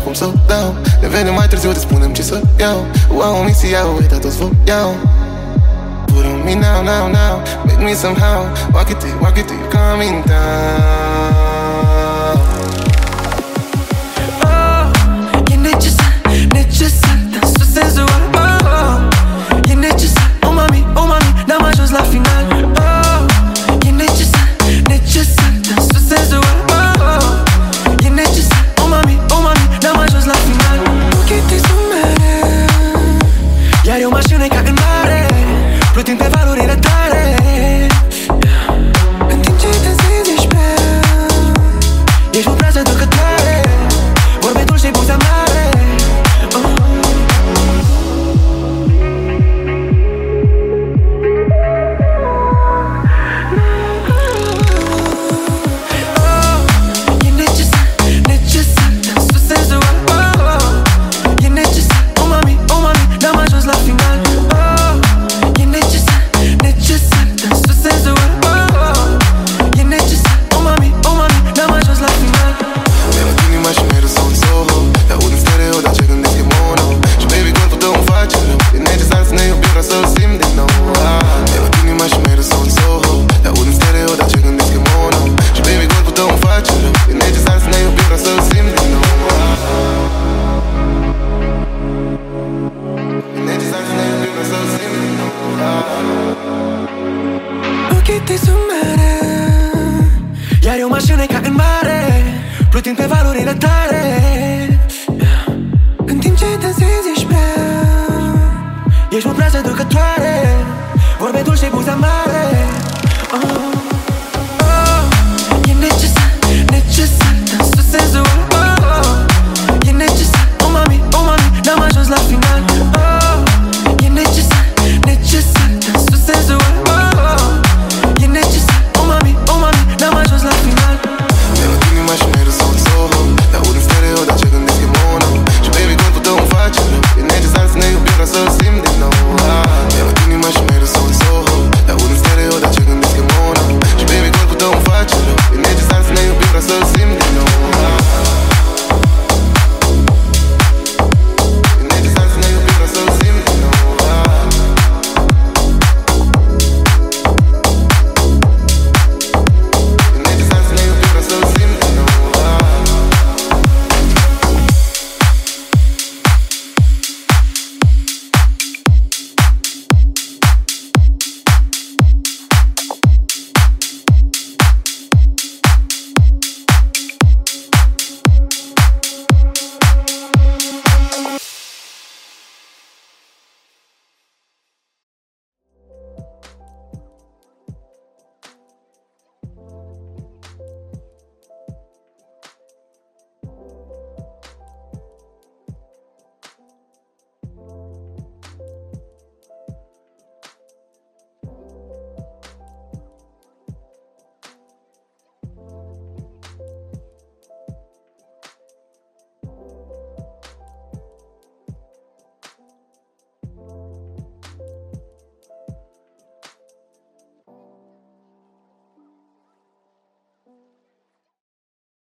cum să o dau. Ne vedem mai târziu, te spunem ce să iau. Wow, misia, uita toți voiau. Put on me now, now, now. Make me somehow. Walk it till you're coming down. Oh, e necesar, dansul senzual. Oh, e necesar, oh mami, n-am ajuns la final. Oh, e necesar, dansul senzual. Oh, e necesar, oh mami, n-am ajuns la final. Ochii tăi sunt mereu, iar eu mașină ca în mare, plutind pe valurile tale. În timp ce dansezi ești prea, ești o prază ducătoare, vorbe dulce și buze amare. Ochii tăi sunt mereu, iar eu mașină ca în mare, plutind pe valurile tale. În timp ce dansezi ești prea, ești o prază ducătoare, vorbe dulce și buze amare.